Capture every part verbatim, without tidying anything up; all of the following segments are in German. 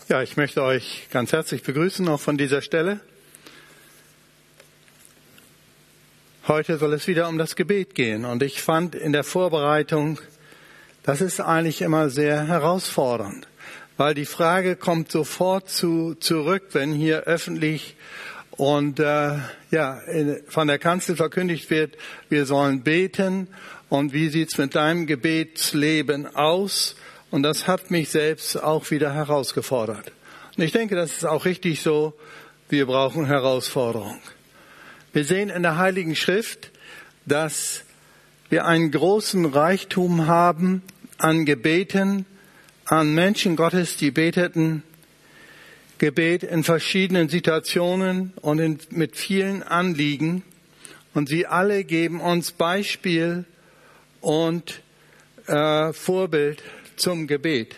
Ja, ich möchte euch ganz herzlich begrüßen, auch von dieser Stelle. Heute soll es wieder um das Gebet gehen. Und ich fand in der Vorbereitung, das ist eigentlich immer sehr herausfordernd, weil die Frage kommt sofort zu, zurück, wenn hier öffentlich und äh, ja in, von der Kanzel verkündigt wird, wir sollen beten. Und wie sieht's mit deinem Gebetsleben aus? Und das hat mich selbst auch wieder herausgefordert. Und ich denke, das ist auch richtig so. Wir brauchen Herausforderung. Wir sehen in der Heiligen Schrift, dass wir einen großen Reichtum haben an Gebeten, an Menschen Gottes, die beteten. Gebet in verschiedenen Situationen und in, mit vielen Anliegen. Und sie alle geben uns Beispiel und äh, Vorbild zum Gebet.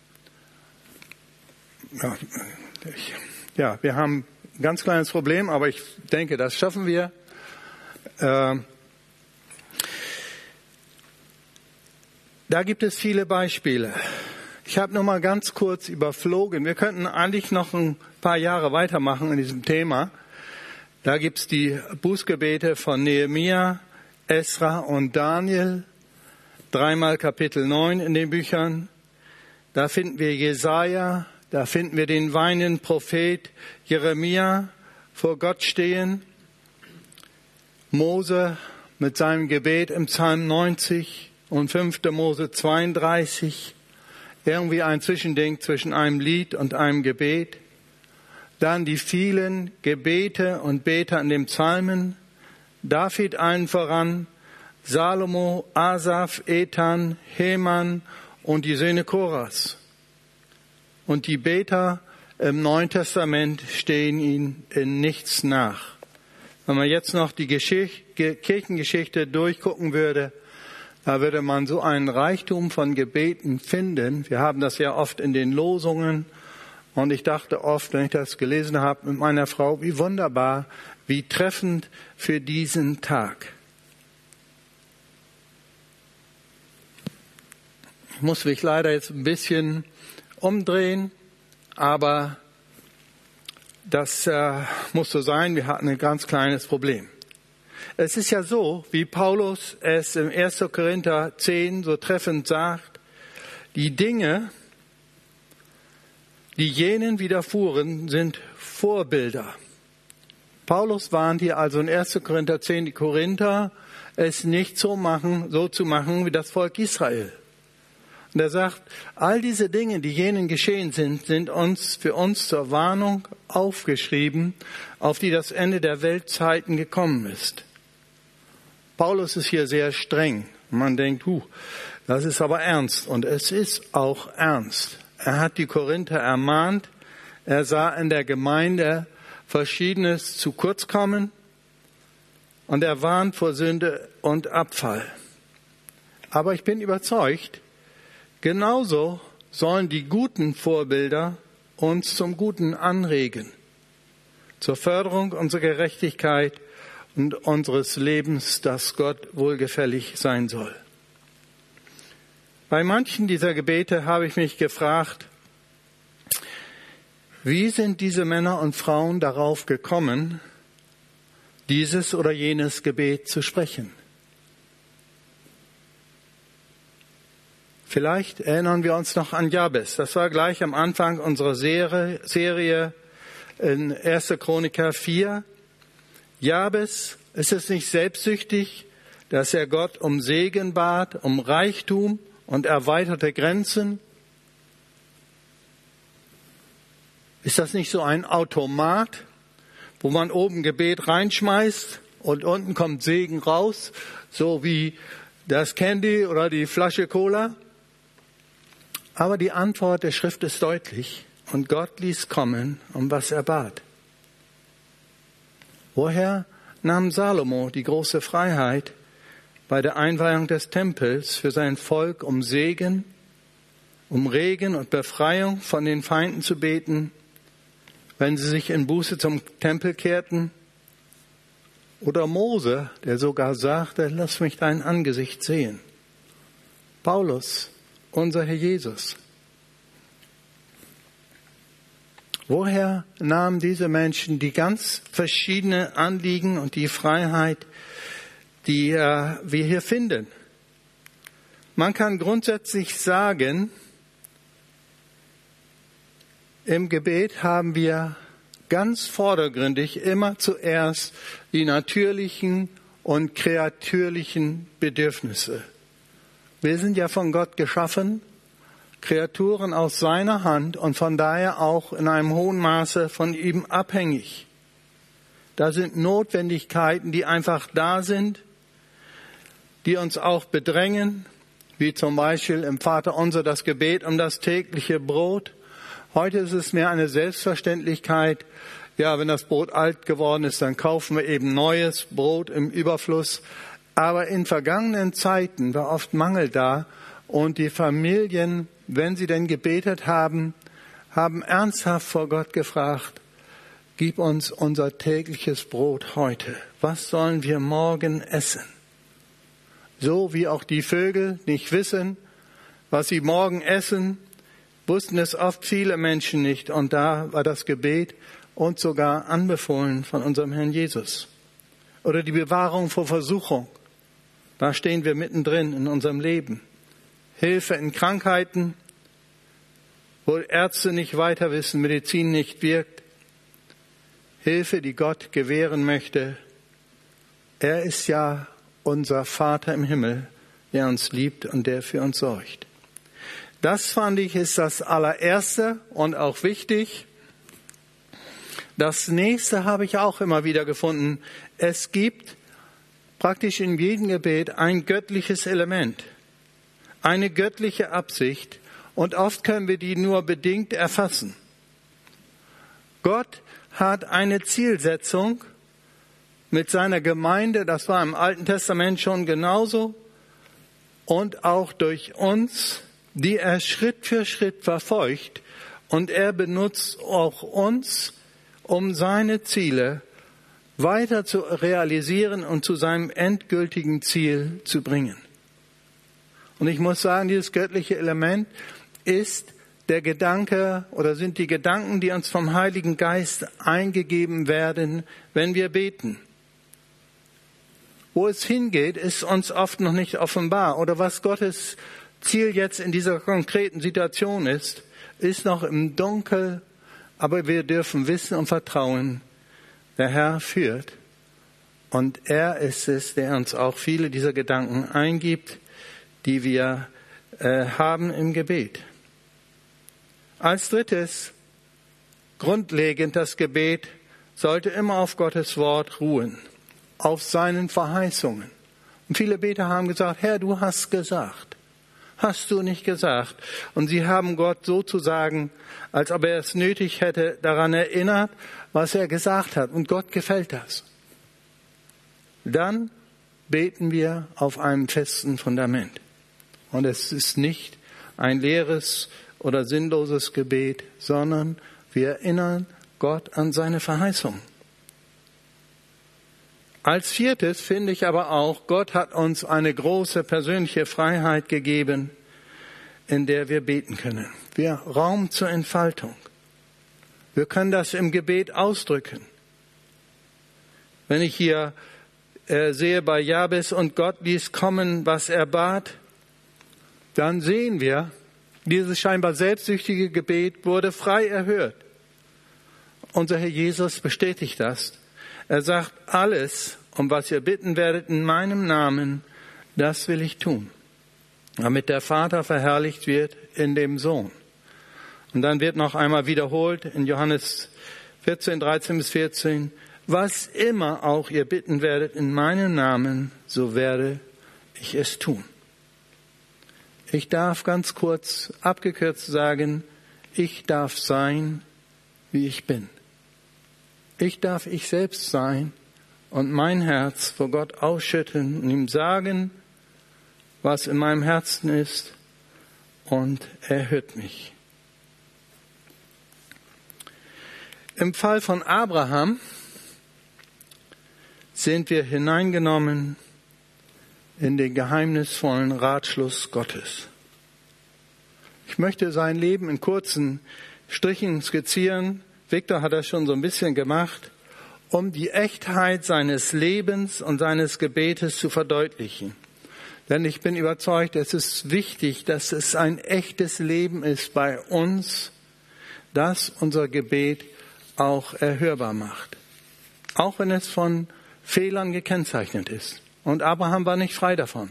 Ja, ich, ja, wir haben ein ganz kleines Problem, aber ich denke, das schaffen wir. Äh, da gibt es viele Beispiele. Ich habe nur mal ganz kurz überflogen. Wir könnten eigentlich noch ein paar Jahre weitermachen in diesem Thema. Da gibt's die Bußgebete von Nehemia, Esra und Daniel. Dreimal Kapitel neun in den Büchern. Da finden wir Jesaja, da finden wir den weinenden Prophet Jeremia vor Gott stehen. Mose mit seinem Gebet im Psalm neunzig und fünfter Mose zweiunddreißig. Irgendwie ein Zwischending zwischen einem Lied und einem Gebet. Dann die vielen Gebete und Beter in den Psalmen. David allen voran. Salomo, Asaf, Ethan, Heman und die Söhne Koras. Und die Beter im Neuen Testament stehen ihnen in nichts nach. Wenn man jetzt noch die Geschichte, Kirchengeschichte durchgucken würde, da würde man so einen Reichtum von Gebeten finden. Wir haben das ja oft in den Losungen. Und ich dachte oft, wenn ich das gelesen habe mit meiner Frau, wie wunderbar, wie treffend für diesen Tag. Ich muss mich leider jetzt ein bisschen umdrehen, aber das äh, muss so sein. Wir hatten ein ganz kleines Problem. Es ist ja so, wie Paulus es im erster Korinther zehn so treffend sagt, die Dinge, die jenen widerfuhren, sind Vorbilder. Paulus warnt hier also in erster Korinther zehn die Korinther, es nicht so machen, so zu machen wie das Volk Israel. Und er sagt, all diese Dinge, die jenen geschehen sind, sind uns für uns zur Warnung aufgeschrieben, auf die das Ende der Weltzeiten gekommen ist. Paulus ist hier sehr streng. Man denkt, huh, das ist aber ernst. Und es ist auch ernst. Er hat die Korinther ermahnt. Er sah in der Gemeinde Verschiedenes zu kurz kommen. Und er warnt vor Sünde und Abfall. Aber ich bin überzeugt, genauso sollen die guten Vorbilder uns zum Guten anregen, zur Förderung unserer Gerechtigkeit und unseres Lebens, das Gott wohlgefällig sein soll. Bei manchen dieser Gebete habe ich mich gefragt, wie sind diese Männer und Frauen darauf gekommen, dieses oder jenes Gebet zu sprechen? Vielleicht erinnern wir uns noch an Jabes. Das war gleich am Anfang unserer Serie, Serie in erster Chroniker vier. Jabes, ist es nicht selbstsüchtig, dass er Gott um Segen bat, um Reichtum und erweiterte Grenzen? Ist das nicht so ein Automat, wo man oben Gebet reinschmeißt und unten kommt Segen raus, so wie das Candy oder die Flasche Cola? Aber die Antwort der Schrift ist deutlich. Und Gott ließ kommen, um was er bat. Woher nahm Salomo die große Freiheit, bei der Einweihung des Tempels für sein Volk um Segen, um Regen und Befreiung von den Feinden zu beten, wenn sie sich in Buße zum Tempel kehrten? Oder Mose, der sogar sagte, lass mich dein Angesicht sehen. Paulus, unser Herr Jesus. Woher nahmen diese Menschen die ganz verschiedenen Anliegen und die Freiheit, die äh, wir hier finden? Man kann grundsätzlich sagen, im Gebet haben wir ganz vordergründig immer zuerst die natürlichen und kreatürlichen Bedürfnisse. Wir sind ja von Gott geschaffen, Kreaturen aus seiner Hand und von daher auch in einem hohen Maße von ihm abhängig. Da sind Notwendigkeiten, die einfach da sind, die uns auch bedrängen, wie zum Beispiel im Vaterunser das Gebet um das tägliche Brot. Heute ist es mehr eine Selbstverständlichkeit. Ja, wenn das Brot alt geworden ist, dann kaufen wir eben neues Brot im Überfluss. Aber in vergangenen Zeiten war oft Mangel da und die Familien, wenn sie denn gebetet haben, haben ernsthaft vor Gott gefragt, gib uns unser tägliches Brot heute. Was sollen wir morgen essen? So wie auch die Vögel nicht wissen, was sie morgen essen, wussten es oft viele Menschen nicht. Und da war das Gebet uns sogar anbefohlen von unserem Herrn Jesus. Oder die Bewahrung vor Versuchung. Da stehen wir mittendrin in unserem Leben. Hilfe in Krankheiten, wo Ärzte nicht weiter wissen, Medizin nicht wirkt. Hilfe, die Gott gewähren möchte. Er ist ja unser Vater im Himmel, der uns liebt und der für uns sorgt. Das fand ich ist das allererste und auch wichtig. Das nächste habe ich auch immer wieder gefunden. Es gibt praktisch in jedem Gebet ein göttliches Element, eine göttliche Absicht und oft können wir die nur bedingt erfassen. Gott hat eine Zielsetzung mit seiner Gemeinde, das war im Alten Testament schon genauso und auch durch uns, die er Schritt für Schritt verfolgt und er benutzt auch uns, um seine Ziele weiter zu realisieren und zu seinem endgültigen Ziel zu bringen. Und ich muss sagen, dieses göttliche Element ist der Gedanke oder sind die Gedanken, die uns vom Heiligen Geist eingegeben werden, wenn wir beten. Wo es hingeht, ist uns oft noch nicht offenbar. Oder was Gottes Ziel jetzt in dieser konkreten Situation ist, ist noch im Dunkel. Aber wir dürfen wissen und vertrauen, der Herr führt. Und er ist es, der uns auch viele dieser Gedanken eingibt, die wir äh, haben im Gebet. Als drittes, grundlegend, das Gebet sollte immer auf Gottes Wort ruhen, auf seinen Verheißungen. Und viele Beter haben gesagt, Herr, du hast gesagt. Hast du nicht gesagt? Und sie haben Gott sozusagen, als ob er es nötig hätte, daran erinnert, was er gesagt hat. Und Gott gefällt das. Dann beten wir auf einem festen Fundament. Und es ist nicht ein leeres oder sinnloses Gebet, sondern wir erinnern Gott an seine Verheißung. Als viertes finde ich aber auch, Gott hat uns eine große persönliche Freiheit gegeben, in der wir beten können. Wir Raum zur Entfaltung. Wir können das im Gebet ausdrücken. Wenn ich hier äh, sehe bei Jabes und Gott ließ kommen, was er bat, dann sehen wir, dieses scheinbar selbstsüchtige Gebet wurde frei erhört. Unser Herr Jesus bestätigt das. Er sagt, alles, um was ihr bitten werdet in meinem Namen, das will ich tun, damit der Vater verherrlicht wird in dem Sohn. Und dann wird noch einmal wiederholt in Johannes vierzehn, dreizehn bis vierzehn, was immer auch ihr bitten werdet in meinem Namen, so werde ich es tun. Ich darf ganz kurz abgekürzt sagen, ich darf sein, wie ich bin. Ich darf ich selbst sein und mein Herz vor Gott ausschütten und ihm sagen, was in meinem Herzen ist, und er hört mich. Im Fall von Abraham sind wir hineingenommen in den geheimnisvollen Ratschluss Gottes. Ich möchte sein Leben in kurzen Strichen skizzieren. Victor hat das schon so ein bisschen gemacht, um die Echtheit seines Lebens und seines Gebetes zu verdeutlichen. Denn ich bin überzeugt, es ist wichtig, dass es ein echtes Leben ist bei uns, das unser Gebet auch erhörbar macht. Auch wenn es von Fehlern gekennzeichnet ist. Und Abraham war nicht frei davon.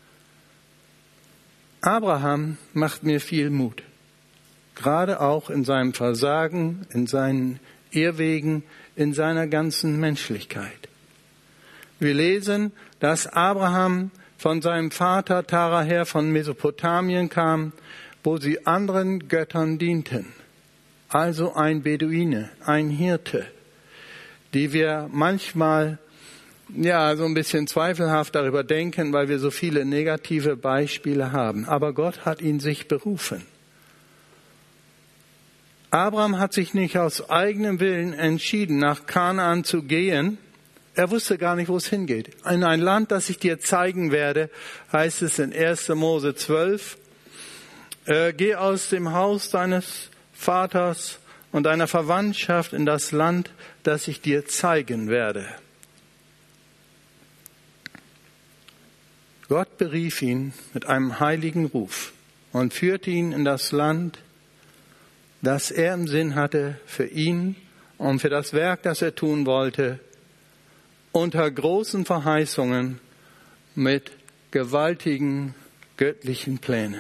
Abraham macht mir viel Mut. Gerade auch in seinem Versagen, in seinen Irrwegen, in seiner ganzen Menschlichkeit. Wir lesen, dass Abraham von seinem Vater Tara her von Mesopotamien kam, wo sie anderen Göttern dienten. Also ein Beduine, ein Hirte, die wir manchmal ja so ein bisschen zweifelhaft darüber denken, weil wir so viele negative Beispiele haben. Aber Gott hat ihn sich berufen. Abraham hat sich nicht aus eigenem Willen entschieden, nach Kanaan zu gehen. Er wusste gar nicht, wo es hingeht. In ein Land, das ich dir zeigen werde, heißt es in erster Mose zwölf, äh, geh aus dem Haus deines Vaters und deiner Verwandtschaft in das Land, das ich dir zeigen werde. Gott berief ihn mit einem heiligen Ruf und führte ihn in das Land, das er im Sinn hatte für ihn und für das Werk, das er tun wollte, unter großen Verheißungen mit gewaltigen göttlichen Plänen.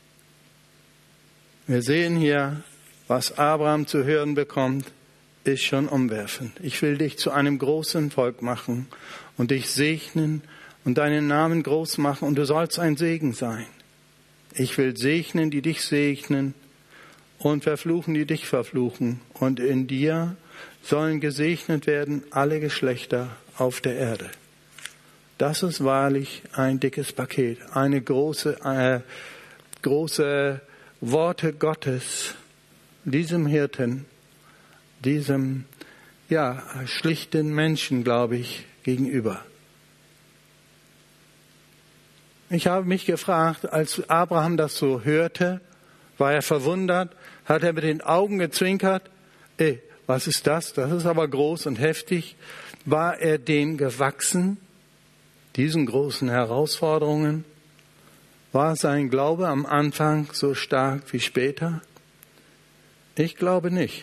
Wir sehen hier, was Abraham zu hören bekommt, ist schon umwerfend. Ich will dich zu einem großen Volk machen und dich segnen und deinen Namen groß machen und du sollst ein Segen sein. Ich will segnen, die dich segnen und verfluchen, die dich verfluchen. Und in dir sollen gesegnet werden alle Geschlechter auf der Erde. Das ist wahrlich ein dickes Paket, eine große, äh, große Worte Gottes, diesem Hirten, diesem, ja, schlichten Menschen, glaube ich, gegenüber. Ich habe mich gefragt, als Abraham das so hörte, war er verwundert, hat er mit den Augen gezwinkert, ey, was ist das? Das ist aber groß und heftig. War er dem gewachsen, diesen großen Herausforderungen? War sein Glaube am Anfang so stark wie später? Ich glaube nicht.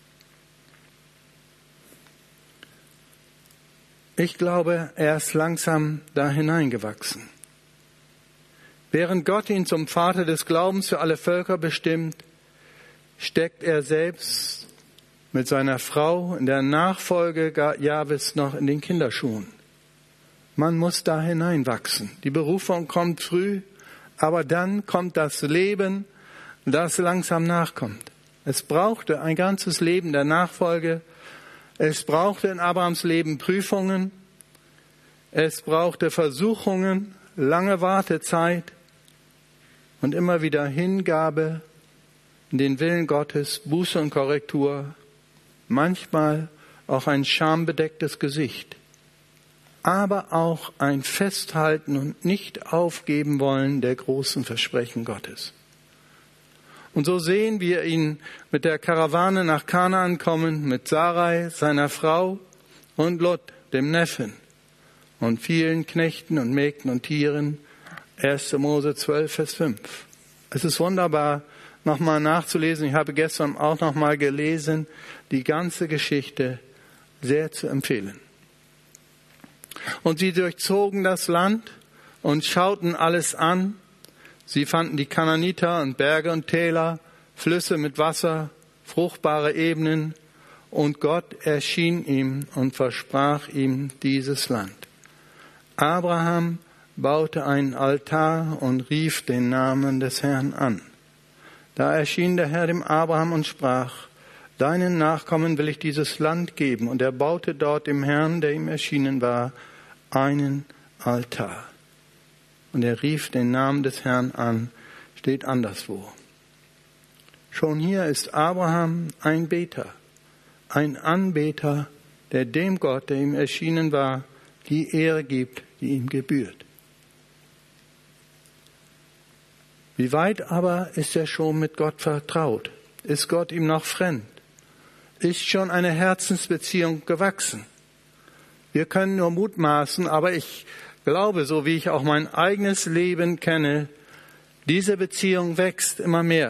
Ich glaube, er ist langsam da hineingewachsen. Während Gott ihn zum Vater des Glaubens für alle Völker bestimmt, steckt er selbst mit seiner Frau in der Nachfolge Jahwes noch in den Kinderschuhen. Man muss da hineinwachsen. Die Berufung kommt früh, aber dann kommt das Leben, das langsam nachkommt. Es brauchte ein ganzes Leben der Nachfolge. Es brauchte in Abrahams Leben Prüfungen. Es brauchte Versuchungen, lange Wartezeit und immer wieder Hingabe in den Willen Gottes, Buße und Korrektur, manchmal auch ein schambedecktes Gesicht, aber auch ein Festhalten und nicht aufgeben wollen der großen Versprechen Gottes. Und so sehen wir ihn mit der Karawane nach Kanaan kommen, mit Sarai, seiner Frau, und Lot, dem Neffen, und vielen Knechten und Mägden und Tieren. erster Mose zwölf, Vers fünf. Es ist wunderbar, nochmal nachzulesen. Ich habe gestern auch nochmal gelesen, die ganze Geschichte sehr zu empfehlen. Und sie durchzogen das Land und schauten alles an. Sie fanden die Kanaaniter und Berge und Täler, Flüsse mit Wasser, fruchtbare Ebenen. Und Gott erschien ihm und versprach ihm dieses Land. Abraham baute einen Altar und rief den Namen des Herrn an. Da erschien der Herr dem Abraham und sprach, deinen Nachkommen will ich dieses Land geben. Und er baute dort dem Herrn, der ihm erschienen war, einen Altar. Und er rief den Namen des Herrn an, steht anderswo. Schon hier ist Abraham ein Beter, ein Anbeter, der dem Gott, der ihm erschienen war, die Ehre gibt, die ihm gebührt. Wie weit aber ist er schon mit Gott vertraut? Ist Gott ihm noch fremd? ist schon eine Herzensbeziehung gewachsen. Wir können nur mutmaßen, aber ich glaube, so wie ich auch mein eigenes Leben kenne, diese Beziehung wächst immer mehr.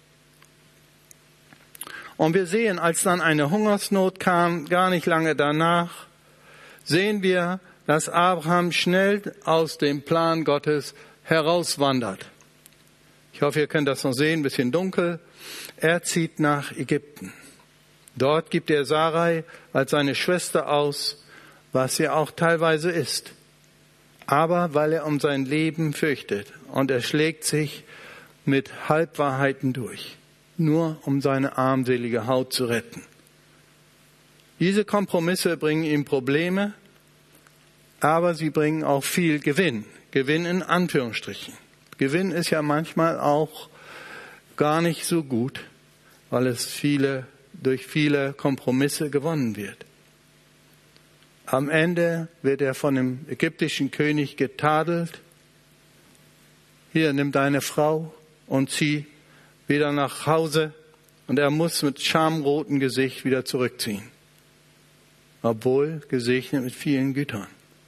Und wir sehen, als dann eine Hungersnot kam, gar nicht lange danach, sehen wir, dass Abraham schnell aus dem Plan Gottes herauswandert. Ich hoffe, ihr könnt das noch sehen, ein bisschen dunkel. Er zieht nach Ägypten. Dort gibt er Sarai als seine Schwester aus, was sie auch teilweise ist. Aber weil er um sein Leben fürchtet und er schlägt sich mit Halbwahrheiten durch, nur um seine armselige Haut zu retten. Diese Kompromisse bringen ihm Probleme, aber sie bringen auch viel Gewinn. Gewinn in Anführungsstrichen. Gewinn ist ja manchmal auch gar nicht so gut, weil es viele, durch viele Kompromisse gewonnen wird. Am Ende wird er von dem ägyptischen König getadelt. Hier, nimm deine Frau und zieh wieder nach Hause. Und er muss mit schamrotem Gesicht wieder zurückziehen. Obwohl gesegnet mit vielen Gütern.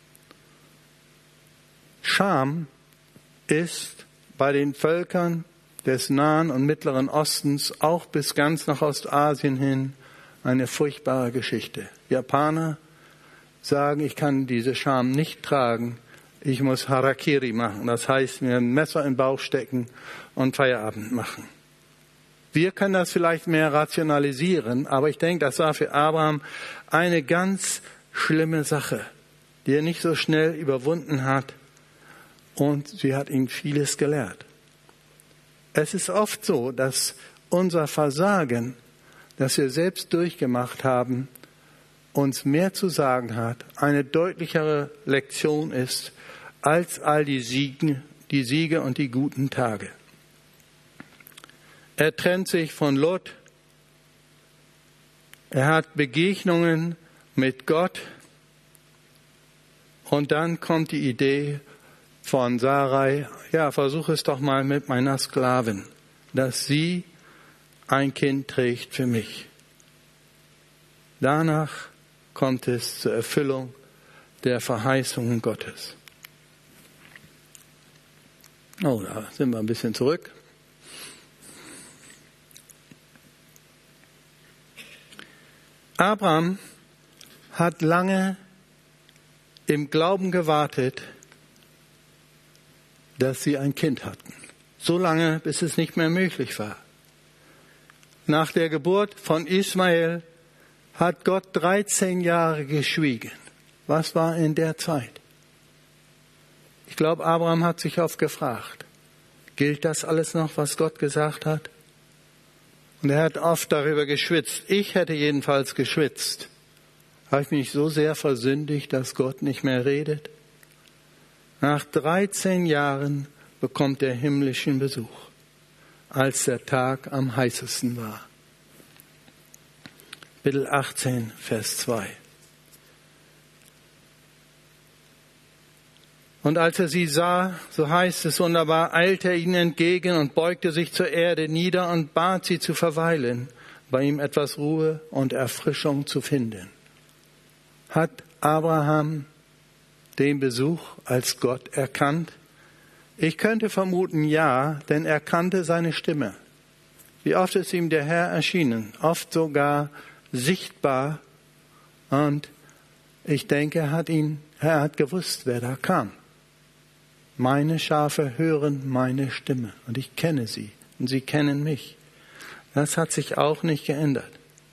Scham ist bei den Völkern des Nahen und Mittleren Ostens auch bis ganz nach Ostasien hin eine furchtbare Geschichte. Japaner sagen, ich kann diese Scham nicht tragen, ich muss Harakiri machen. Das heißt, mir ein Messer in den Bauch stecken und Feierabend machen. Wir können das vielleicht mehr rationalisieren, aber ich denke, das war für Abraham eine ganz schlimme Sache, die er nicht so schnell überwunden hat. Und sie hat ihn vieles gelehrt. Es ist oft so, dass unser Versagen, das wir selbst durchgemacht haben, uns mehr zu sagen hat, eine deutlichere Lektion ist, als all die Siege, die Siege und die guten Tage. Er trennt sich von Lot. Er hat Begegnungen mit Gott. Und dann kommt die Idee von Sarai, ja, versuch es doch mal mit meiner Sklavin, dass sie ein Kind trägt für mich. Danach kommt es zur Erfüllung der Verheißungen Gottes. Oh, da sind wir ein bisschen zurück. Abraham hat lange im Glauben gewartet, dass sie ein Kind hatten. So lange, bis es nicht mehr möglich war. Nach der Geburt von Ismael hat Gott dreizehn Jahre geschwiegen. Was war in der Zeit? Ich glaube, Abraham hat sich oft gefragt, gilt das alles noch, was Gott gesagt hat? Und er hat oft darüber geschwitzt. Ich hätte jedenfalls geschwitzt. Habe ich mich so sehr versündigt, dass Gott nicht mehr redet? Nach dreizehn Jahren bekommt er himmlischen Besuch, als der Tag am heißesten war. Kapitel achtzehn, Vers zwei. Und als er sie sah, so heißt es wunderbar, eilte er ihnen entgegen und beugte sich zur Erde nieder und bat sie zu verweilen, bei ihm etwas Ruhe und Erfrischung zu finden. Hat Abraham den Besuch als Gott erkannt? Ich könnte vermuten, ja, denn er kannte seine Stimme. Wie oft ist ihm der Herr erschienen, oft sogar sichtbar. Und ich denke, er hat ihn, er hat gewusst, wer da kam. Meine Schafe hören meine Stimme und ich kenne sie und sie kennen mich. Das hat sich auch nicht geändert.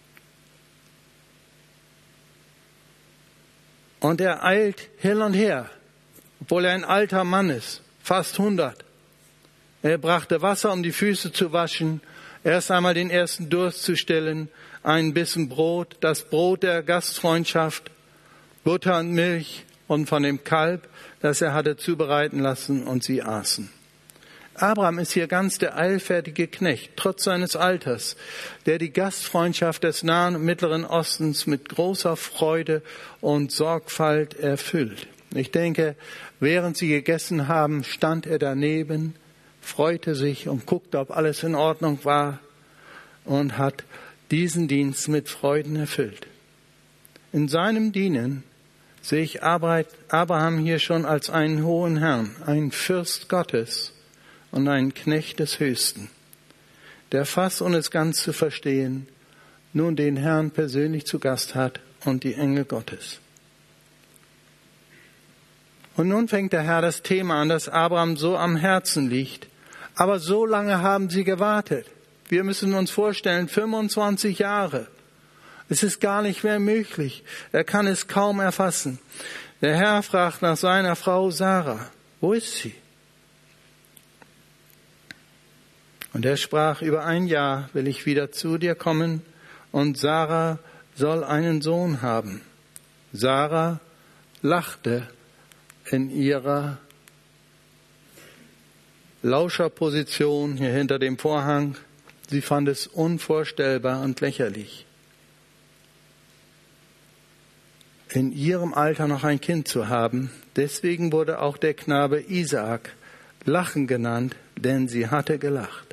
Und er eilt hin und her, obwohl er ein alter Mann ist, fast hundert. Er brachte Wasser, um die Füße zu waschen, erst einmal den ersten Durst zu stillen, einen Bissen Brot, das Brot der Gastfreundschaft, Butter und Milch und von dem Kalb, das er hatte zubereiten lassen, und sie aßen. Abraham ist hier ganz der eilfertige Knecht, trotz seines Alters, der die Gastfreundschaft des Nahen und Mittleren Ostens mit großer Freude und Sorgfalt erfüllt. Ich denke, während sie gegessen haben, stand er daneben, freute sich und guckte, ob alles in Ordnung war und hat diesen Dienst mit Freuden erfüllt. In seinem Dienen sehe ich Abraham hier schon als einen hohen Herrn, einen Fürst Gottes und einen Knecht des Höchsten, der fast ohne es ganz zu verstehen nun den Herrn persönlich zu Gast hat und die Engel Gottes. Und nun fängt der Herr das Thema an, das Abraham so am Herzen liegt. Aber so lange haben sie gewartet. Wir müssen uns vorstellen, fünfundzwanzig Jahre. Es ist gar nicht mehr möglich. Er kann es kaum erfassen. Der Herr fragt nach seiner Frau Sarah. Wo ist sie? Und er sprach, über ein Jahr will ich wieder zu dir kommen und Sarah soll einen Sohn haben. Sarah lachte in ihrer Lauscherposition hier hinter dem Vorhang. Sie fand es unvorstellbar und lächerlich, in ihrem Alter noch ein Kind zu haben. Deswegen wurde auch der Knabe Isaak Lachen genannt, denn sie hatte gelacht.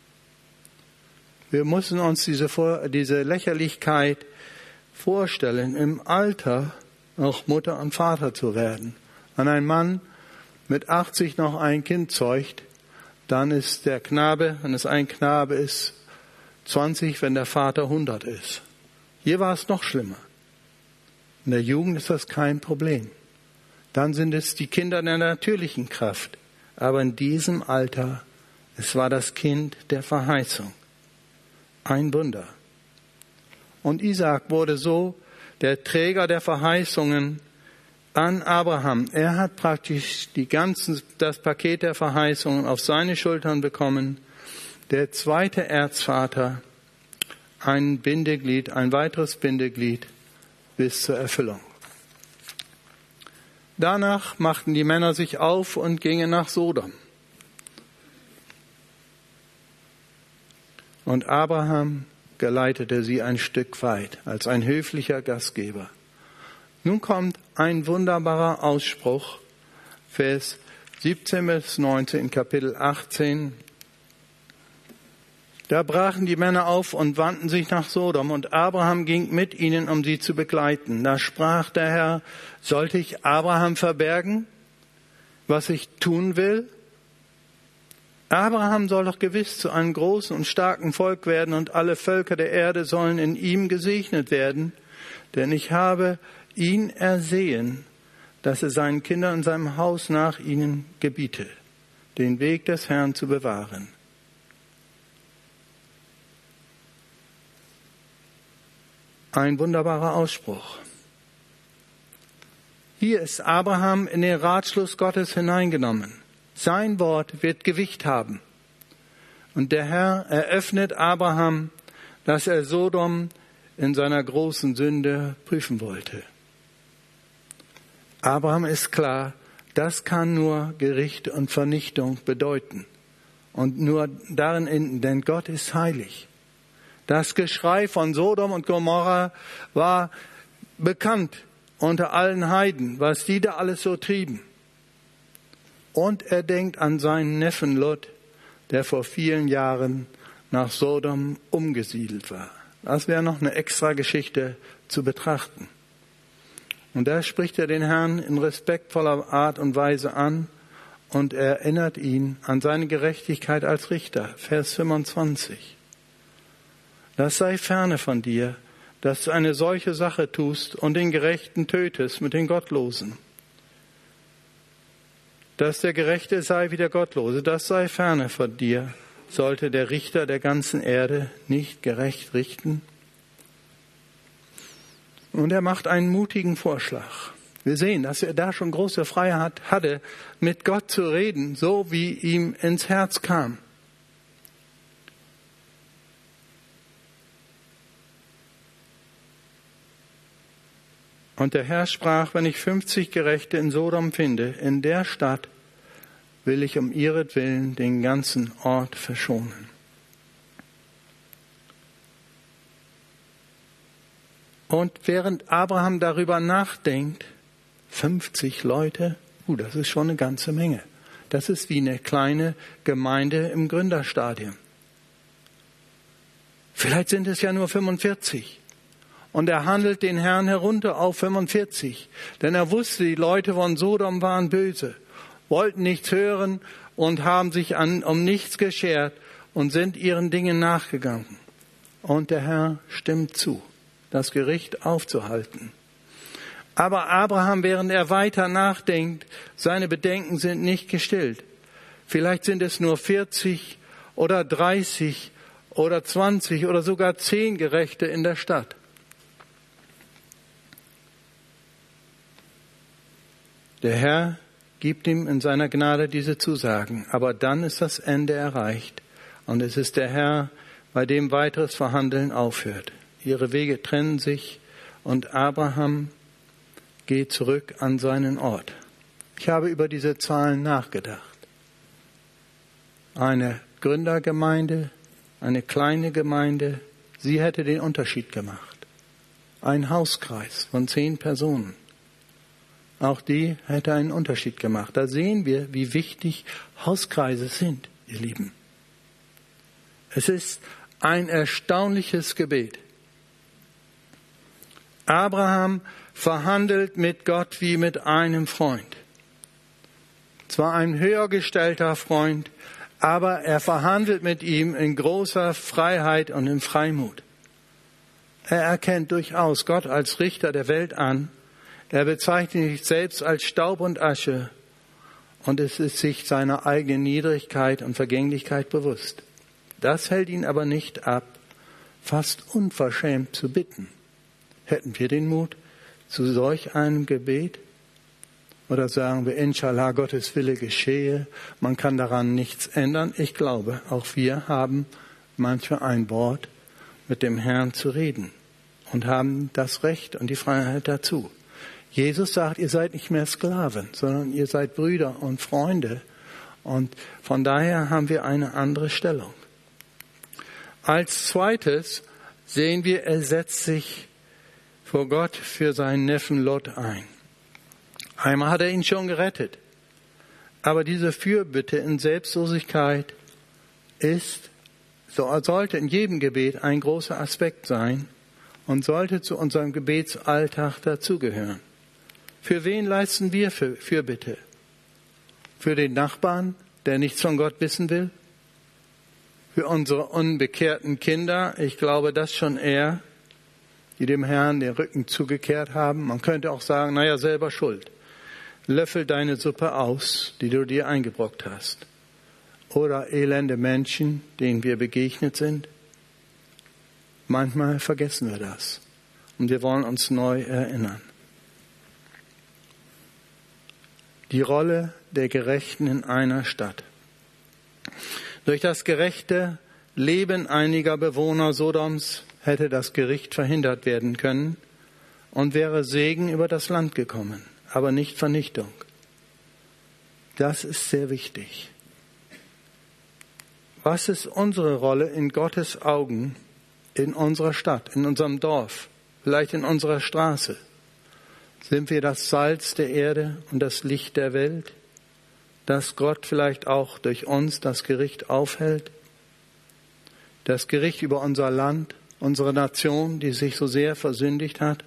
Wir müssen uns diese, diese Lächerlichkeit vorstellen, im Alter noch Mutter und Vater zu werden. Wenn ein Mann mit achtzig noch ein Kind zeugt, dann ist der Knabe, wenn es ein Knabe ist, zwanzig, wenn der Vater hundert ist. Hier war es noch schlimmer. In der Jugend ist das kein Problem. Dann sind es die Kinder der natürlichen Kraft. Aber in diesem Alter, es war das Kind der Verheißung. Ein Wunder. Und Isaak wurde so der Träger der Verheißungen an Abraham. Er hat praktisch die ganzen, das Paket der Verheißungen auf seine Schultern bekommen. Der zweite Erzvater, ein Bindeglied, ein weiteres Bindeglied bis zur Erfüllung. Danach machten die Männer sich auf und gingen nach Sodom. Und Abraham geleitete sie ein Stück weit als ein höflicher Gastgeber. Nun kommt ein wunderbarer Ausspruch, Vers siebzehn bis neunzehn in Kapitel achtzehn. Da brachen die Männer auf und wandten sich nach Sodom, und Abraham ging mit ihnen, um sie zu begleiten. Da sprach der Herr, sollte ich Abraham verbergen, was ich tun will? Abraham soll doch gewiss zu einem großen und starken Volk werden, und alle Völker der Erde sollen in ihm gesegnet werden. Denn ich habe ihn ersehen, dass er seinen Kindern in seinem Haus nach ihnen gebiete, den Weg des Herrn zu bewahren. Ein wunderbarer Ausspruch. Hier ist Abraham in den Ratschluss Gottes hineingenommen. Sein Wort wird Gewicht haben. Und der Herr eröffnet Abraham, dass er Sodom in seiner großen Sünde prüfen wollte. Abraham ist klar, das kann nur Gericht und Vernichtung bedeuten. Und nur darin enden, denn Gott ist heilig. Das Geschrei von Sodom und Gomorra war bekannt unter allen Heiden, was die da alles so trieben. Und er denkt an seinen Neffen Lot, der vor vielen Jahren nach Sodom umgesiedelt war. Das wäre noch eine extra Geschichte zu betrachten. Und da spricht er den Herrn in respektvoller Art und Weise an und erinnert ihn an seine Gerechtigkeit als Richter. Vers fünfundzwanzig. Das sei ferne von dir, dass du eine solche Sache tust und den Gerechten tötest mit den Gottlosen. Dass der Gerechte sei wie der Gottlose, das sei ferne von dir. Sollte der Richter der ganzen Erde nicht gerecht richten? Und er macht einen mutigen Vorschlag. Wir sehen, dass er da schon große Freiheit hatte, mit Gott zu reden, so wie ihm ins Herz kam. Und der Herr sprach, wenn ich fünfzig Gerechte in Sodom finde, in der Stadt will ich um ihretwillen den ganzen Ort verschonen. Und während Abraham darüber nachdenkt, fünfzig Leute, uh, das ist schon eine ganze Menge. Das ist wie eine kleine Gemeinde im Gründerstadium. Vielleicht sind es ja nur fünfundvierzig. Und er handelt den Herrn herunter auf fünfundvierzig. Denn er wusste, die Leute von Sodom waren böse, wollten nichts hören und haben sich an, um nichts geschert und sind ihren Dingen nachgegangen. Und der Herr stimmt zu, das Gericht aufzuhalten. Aber Abraham, während er weiter nachdenkt, seine Bedenken sind nicht gestillt. Vielleicht sind es nur vierzig oder dreißig oder zwanzig oder sogar zehn Gerechte in der Stadt. Der Herr gibt ihm in seiner Gnade diese Zusagen, aber dann ist das Ende erreicht und es ist der Herr, bei dem weiteres Verhandeln aufhört. Ihre Wege trennen sich und Abraham geht zurück an seinen Ort. Ich habe über diese Zahlen nachgedacht. Eine Gründergemeinde, eine kleine Gemeinde, sie hätte den Unterschied gemacht. Ein Hauskreis von zehn Personen. Auch die hätte einen Unterschied gemacht. Da sehen wir, wie wichtig Hauskreise sind, ihr Lieben. Es ist ein erstaunliches Gebet. Abraham verhandelt mit Gott wie mit einem Freund. Zwar ein höher gestellter Freund, aber er verhandelt mit ihm in großer Freiheit und in Freimut. Er erkennt durchaus Gott als Richter der Welt an. Er bezeichnet sich selbst als Staub und Asche und es ist sich seiner eigenen Niedrigkeit und Vergänglichkeit bewusst. Das hält ihn aber nicht ab, fast unverschämt zu bitten. Hätten wir den Mut zu solch einem Gebet? Oder sagen wir, Inshallah, Gottes Wille geschehe, man kann daran nichts ändern. Ich glaube, auch wir haben manchmal ein Wort, mit dem Herrn zu reden und haben das Recht und die Freiheit dazu. Jesus sagt, ihr seid nicht mehr Sklaven, sondern ihr seid Brüder und Freunde. Und von daher haben wir eine andere Stellung. Als zweites sehen wir, er setzt sich vor Gott für seinen Neffen Lot ein. Einmal hat er ihn schon gerettet. Aber diese Fürbitte in Selbstlosigkeit ist, sollte in jedem Gebet ein großer Aspekt sein und sollte zu unserem Gebetsalltag dazugehören. Für wen leisten wir Fürbitte? Für den Nachbarn, der nichts von Gott wissen will? Für unsere unbekehrten Kinder? Ich glaube, das schon eher, die dem Herrn den Rücken zugekehrt haben. Man könnte auch sagen, naja, selber schuld. Löffel deine Suppe aus, die du dir eingebrockt hast. Oder elende Menschen, denen wir begegnet sind. Manchmal vergessen wir das. Und wir wollen uns neu erinnern. Die Rolle der Gerechten in einer Stadt. Durch das gerechte Leben einiger Bewohner Sodoms hätte das Gericht verhindert werden können und wäre Segen über das Land gekommen, aber nicht Vernichtung. Das ist sehr wichtig. Was ist unsere Rolle in Gottes Augen in unserer Stadt, in unserem Dorf, vielleicht in unserer Straße? Sind wir das Salz der Erde und das Licht der Welt, dass Gott vielleicht auch durch uns das Gericht aufhält? Das Gericht über unser Land, unsere Nation, die sich so sehr versündigt hat?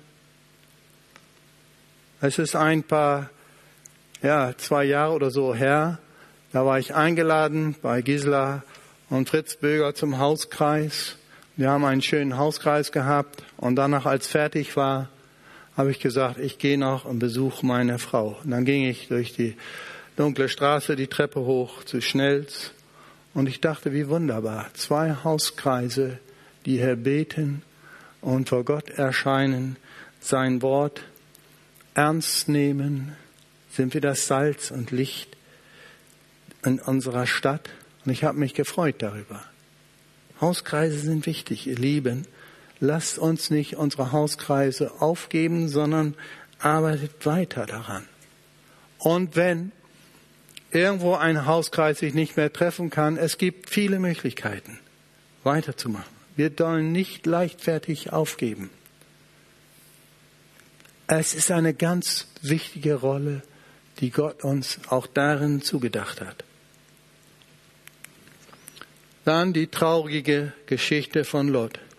Es ist ein paar, ja, zwei Jahre oder so her, da war ich eingeladen bei Gisela und Fritz Böger zum Hauskreis. Wir haben einen schönen Hauskreis gehabt und danach, als fertig war, habe ich gesagt, ich gehe noch und besuche meine Frau. Und dann ging ich durch die dunkle Straße, die Treppe hoch zu Schnells und ich dachte, wie wunderbar. Zwei Hauskreise, die hier beten und vor Gott erscheinen, sein Wort ernst nehmen. Sind wir das Salz und Licht in unserer Stadt? Und ich habe mich gefreut darüber. Hauskreise sind wichtig, ihr Lieben. Lasst uns nicht unsere Hauskreise aufgeben, sondern arbeitet weiter daran. Und wenn irgendwo ein Hauskreis sich nicht mehr treffen kann, es gibt viele Möglichkeiten, weiterzumachen. Wir sollen nicht leichtfertig aufgeben. Es ist eine ganz wichtige Rolle, die Gott uns auch darin zugedacht hat. Dann die traurige Geschichte von Lot.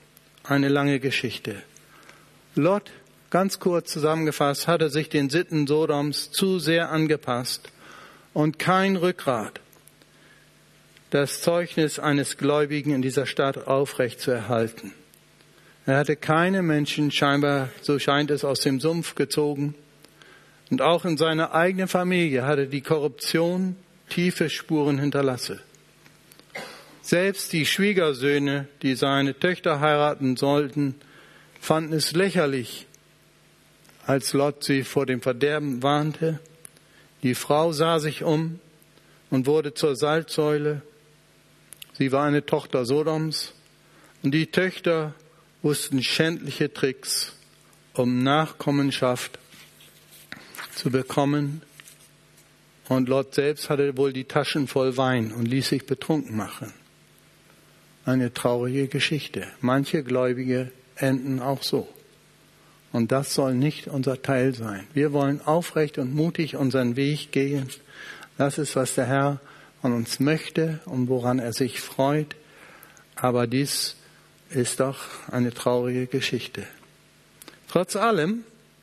eine lange Geschichte. Lot, ganz kurz zusammengefasst, hatte sich den Sitten Sodoms zu sehr angepasst und kein Rückgrat, das Zeugnis eines Gläubigen in dieser Stadt aufrecht zu erhalten. Er hatte keine Menschen, scheinbar, so scheint es, aus dem Sumpf gezogen. Und auch in seiner eigenen Familie hatte die Korruption tiefe Spuren hinterlassen. Selbst die Schwiegersöhne, die seine Töchter heiraten sollten, fanden es lächerlich, als Lot sie vor dem Verderben warnte. Die Frau sah sich um und wurde zur Salzsäule. Sie war eine Tochter Sodoms und die Töchter wussten schändliche Tricks, um Nachkommenschaft zu bekommen. Und Lot selbst hatte wohl die Taschen voll Wein und ließ sich betrunken machen. Eine traurige Geschichte. Manche Gläubige enden auch so. Und das soll nicht unser Teil sein. Wir wollen aufrecht und mutig unseren Weg gehen. Das ist, was der Herr von uns möchte und woran er sich freut. Aber dies ist doch eine traurige Geschichte. Trotz allem,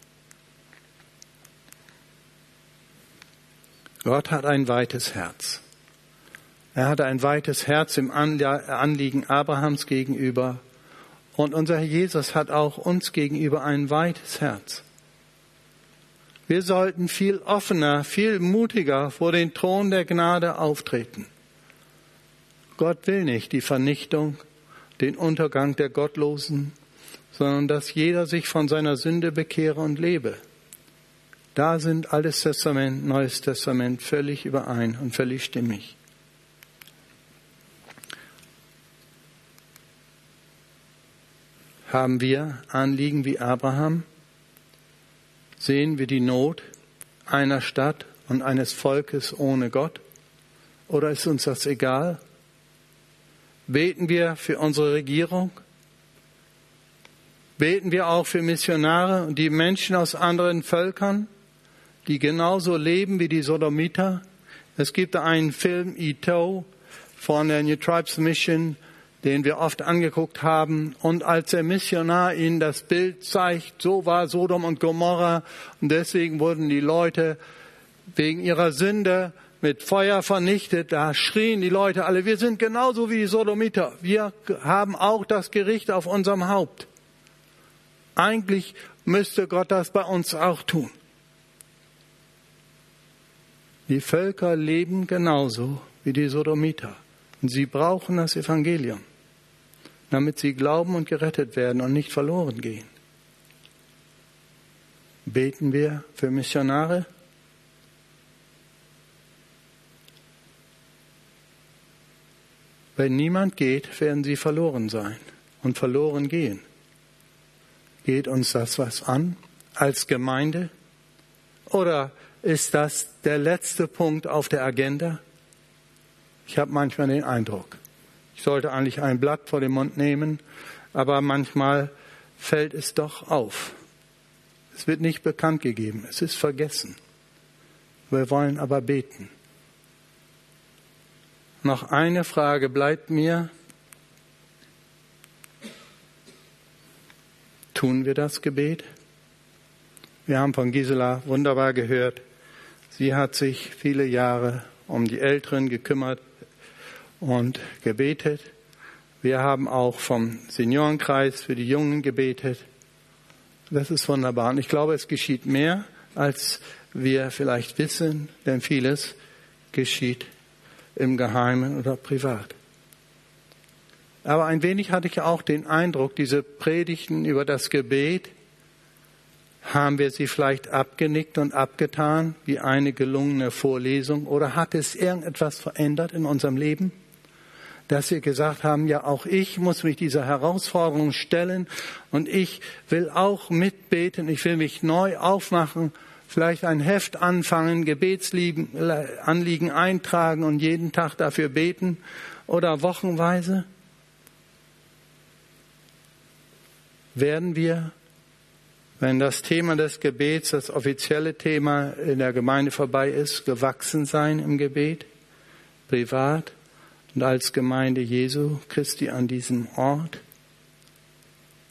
Gott hat ein weites Herz. Er hatte ein weites Herz im Anliegen Abrahams gegenüber. Und unser Herr Jesus hat auch uns gegenüber ein weites Herz. Wir sollten viel offener, viel mutiger vor den Thron der Gnade auftreten. Gott will nicht die Vernichtung, den Untergang der Gottlosen, sondern dass jeder sich von seiner Sünde bekehre und lebe. Da sind Altes Testament, Neues Testament völlig überein und völlig stimmig. Haben wir Anliegen wie Abraham? Sehen wir die Not einer Stadt und eines Volkes ohne Gott? Oder ist uns das egal? Beten wir für unsere Regierung? Beten wir auch für Missionare und die Menschen aus anderen Völkern, die genauso leben wie die Sodomiter? Es gibt einen Film, Ito, von der New Tribes Mission, den wir oft angeguckt haben. Und als der Missionar ihnen das Bild zeigt, so war Sodom und Gomorra. Und deswegen wurden die Leute wegen ihrer Sünde mit Feuer vernichtet. Da schrien die Leute alle, wir sind genauso wie die Sodomiter. Wir haben auch das Gericht auf unserem Haupt. Eigentlich müsste Gott das bei uns auch tun. Die Völker leben genauso wie die Sodomiter. Und sie brauchen das Evangelium, damit sie glauben und gerettet werden und nicht verloren gehen. Beten wir für Missionare? Wenn niemand geht, werden sie verloren sein und verloren gehen. Geht uns das was an als Gemeinde? Oder ist das der letzte Punkt auf der Agenda? Ich habe manchmal den Eindruck, ich sollte eigentlich ein Blatt vor den Mund nehmen, aber manchmal fällt es doch auf. Es wird nicht bekannt gegeben, es ist vergessen. Wir wollen aber beten. Noch eine Frage bleibt mir. Tun wir das Gebet? Wir haben von Gisela wunderbar gehört. Sie hat sich viele Jahre um die Älteren gekümmert und gebetet. Wir haben auch vom Seniorenkreis für die Jungen gebetet. Das ist wunderbar. Und ich glaube, es geschieht mehr, als wir vielleicht wissen, denn vieles geschieht im Geheimen oder privat. Aber ein wenig hatte ich auch den Eindruck, diese Predigten über das Gebet, haben wir sie vielleicht abgenickt und abgetan wie eine gelungene Vorlesung? Oder hat es irgendetwas verändert in unserem Leben? Dass wir gesagt haben, ja, auch ich muss mich dieser Herausforderung stellen und ich will auch mitbeten, ich will mich neu aufmachen, vielleicht ein Heft anfangen, Gebetsanliegen eintragen und jeden Tag dafür beten oder wochenweise. Werden wir, wenn das Thema des Gebets, das offizielle Thema in der Gemeinde vorbei ist, gewachsen sein im Gebet, privat und als Gemeinde Jesu Christi an diesem Ort?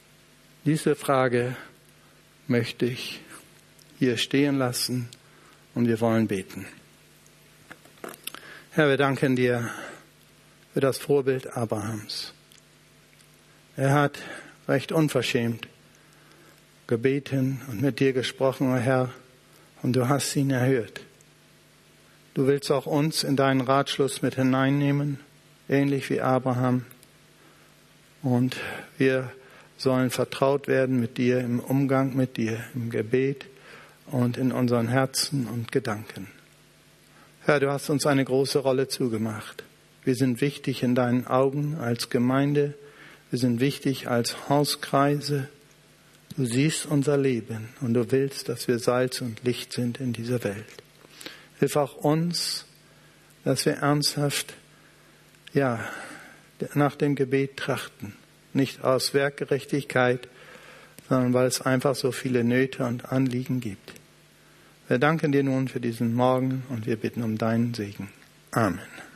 Diese Frage möchte ich hier stehen lassen und wir wollen beten. Herr, wir danken dir für das Vorbild Abrahams. Er hat recht unverschämt gebeten und mit dir gesprochen, o Herr, und du hast ihn erhört. Du willst auch uns in deinen Ratschluss mit hineinnehmen, ähnlich wie Abraham. Und wir sollen vertraut werden mit dir im Umgang mit dir, im Gebet und in unseren Herzen und Gedanken. Herr, du hast uns eine große Rolle zugemacht. Wir sind wichtig in deinen Augen als Gemeinde. Wir sind wichtig als Hauskreise. Du siehst unser Leben und du willst, dass wir Salz und Licht sind in dieser Welt. Hilf auch uns, dass wir ernsthaft, ja, nach dem Gebet trachten. Nicht aus Werkgerechtigkeit, sondern weil es einfach so viele Nöte und Anliegen gibt. Wir danken dir nun für diesen Morgen und wir bitten um deinen Segen. Amen.